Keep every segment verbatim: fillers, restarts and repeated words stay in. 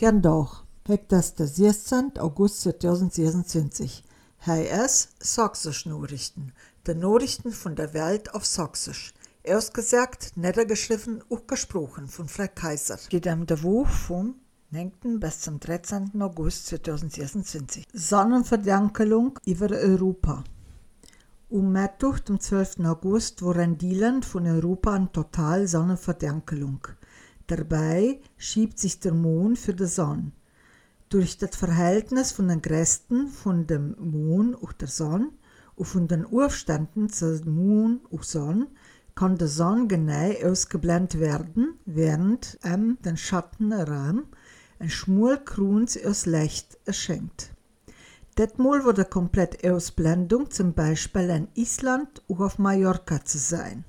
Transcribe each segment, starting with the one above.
Gern doch. Hek das der zestiende August zweitausendzweiundzwanzig. Hij is Sächsisch Nachrichten. Die Nachrichten von der Welt auf Sächsisch. Ausgesagt, niedergeschrieben und gesprochen von Frau Kaiser. Geht am der Woche vom neunten bis zum dreizehnten August zweitausendzweiundzwanzig. Sonnenverdankelung über Europa. Um Mittwoch, am zwölften August, waren die Länder von Europa eine total Sonnenverdankelung. Dabei schiebt sich der Mond für die Sonne. Durch das Verhältnis von den Kräften von dem Mond und der Sonne und von den Aufständen zwischen Mond und Sonne kann die Sonne genau ausgeblendet werden, während ihm den Schattenraum ein schmal Kruns aus Licht erschenkt. Detmal wurde komplett Ausblendung zum Beispiel in Island und auf Mallorca zu sein.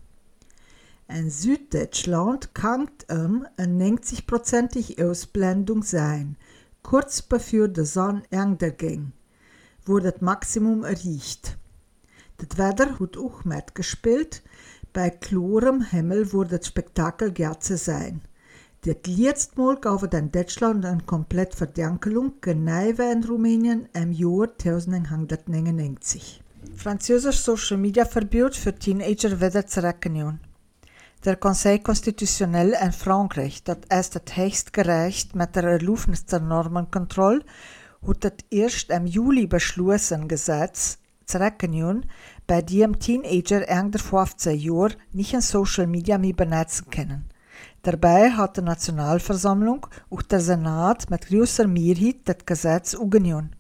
In Süddeutschland kann um eine neunzig-prozentige Ausblendung sein, kurz bevor die Sonne unterging, wo das Maximum erreicht. Das Wetter hat auch mitgespielt. Bei klarem Himmel wurde das Spektakel Gärze sein. Das letzte Mal gab es in Deutschland eine komplette Verdankelung, genau wie in Rumänien im Jahr neunzehnhundertneunundneunzig. Französisch Social Media Verbot für Teenager wieder zurückgenommen. Der Conseil constitutionnel in Frankreich, das ist das höchste Gericht mit der Erlaubnis zur Normenkontrolle, hat das erst im Juli beschlossen Gesetz zurückgenommen, bei dem Teenager unter fünfzehn Jahren nicht in Social Media mehr benutzen können. Dabei hat die Nationalversammlung und der Senat mit großer Mehrheit das Gesetz angenommen.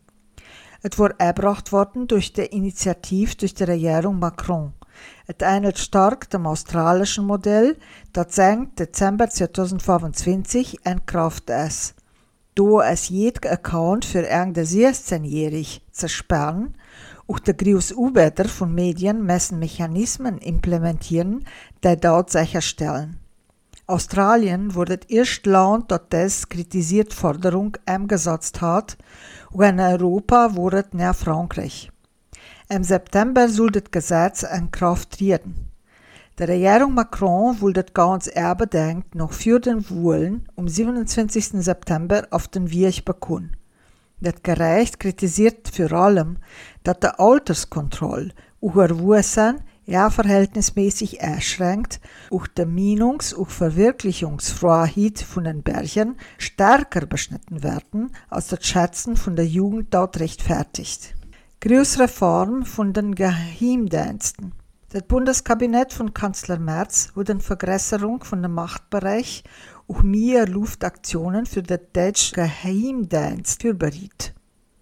Es war erbracht worden durch die Initiative durch die Regierung Macron. Es ähnelt stark dem australischen Modell, das seit Dezember zweitausendfünfundzwanzig in Kraft ist. Da ist jeder Account für irgendein sechzehnjährig zu sperren und die großen Anbieter von Medien müssen Mechanismen implementieren, die das sicherstellen. Australien wurde das erste Land, das diese kritisierte Forderung umgesetzt hat, und in Europa wurde es nach Frankreich. Im September soll das Gesetz in Kraft treten. Die Regierung Macron will das ganz unbedingt noch für den Wahlen am siebenundzwanzigsten September auf den Weg bekommen. Das Gericht kritisiert vor allem, dass die Alterskontrolle und Erwachsenen ja verhältnismäßig einschränkt und die Meinungs- und Verwirklichungsfreiheit von den Bürgern stärker beschnitten werden, als das Schätzen von der Jugend dort rechtfertigt. Großreform von den Geheimdiensten. Das Bundeskabinett von Kanzler Merz hat eine Vergrößerung von dem Machtbereich und mehr Luftaktionen für den deutschen Geheimdienst vorbereitet.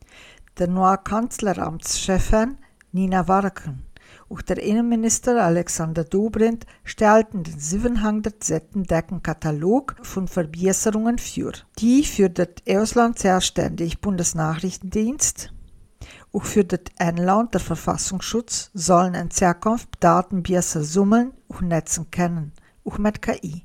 Der neue Kanzleramtschefin Nina Warken und der Innenminister Alexander Dobrindt stellten den siebenhundert Seiten dicken Katalog von Verbesserungen vor, die für das Ausland zuständige Bundesnachrichtendienst auch für das Inland der Verfassungsschutz sollen in Zukunft Daten besser sammeln und nutzen können, auch mit K I.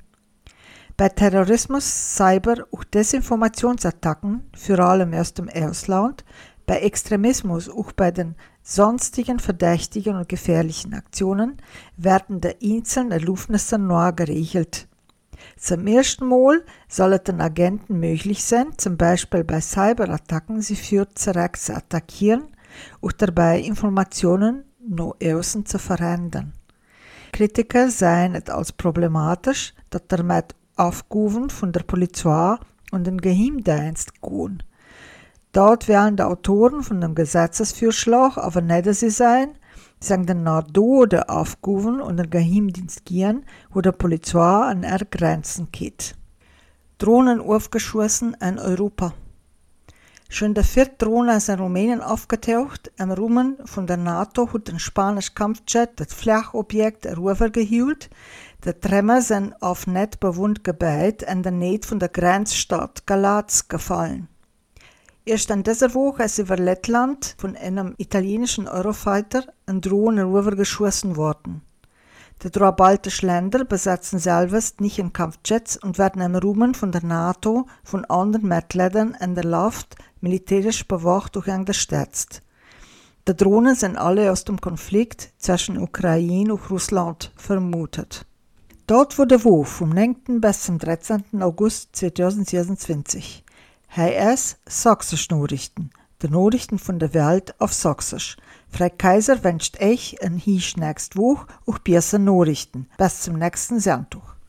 Bei Terrorismus, Cyber- und Desinformationsattacken, vor allem aus dem Ausland, bei Extremismus auch bei den sonstigen verdächtigen und gefährlichen Aktionen werden die einzelnen Erlaubnisse neu geregelt. Zum ersten Mal soll es den Agenten möglich sein, zum Beispiel bei Cyberattacken sie für zurück zu attackieren und dabei Informationen nach außen zu verändern. Kritiker sehen es als problematisch, dass damit Aufgaben von der Polizei und dem Geheimdienst gehen. Dort werden die Autoren von dem Gesetzesvorschlag aber nicht sie sein, sagen dann nach die Aufgaben und den Geheimdienst gehen, wo die Polizei an ihre Grenzen geht. Drohnen aufgeschossen in Europa. Schon der vierte Drohne ist in Rumänien aufgetaucht. Im Rahmen von der NATO hat ein spanischer Kampfjet das Flugobjekt rübergeholt. Die Tremor sind auf nicht bewohntes Gebiet in der Nähe von der Grenzstadt Galatz gefallen. Erst in dieser Woche ist über Lettland von einem italienischen Eurofighter ein Drohne rübergeschossen worden. Die drei baltischen Länder besetzen selbst nicht in Kampfjets und werden im Rahmen von der NATO von anderen Mitgliedern in der Luft militärisch bewacht und unterstützt. Die Drohnen sind alle aus dem Konflikt zwischen Ukraine und Russland vermutet. Dort wurde wo vom neunten bis zum dreizehnten August zweitausendzweiundzwanzig. H S Sächsisch Nachrichten, die Nachrichten von der Welt auf Sächsisch. Frau Kaiser wünscht euch ein Hisch nächste Woche auch besser Nachrichten. Bis zum nächsten Sonntag.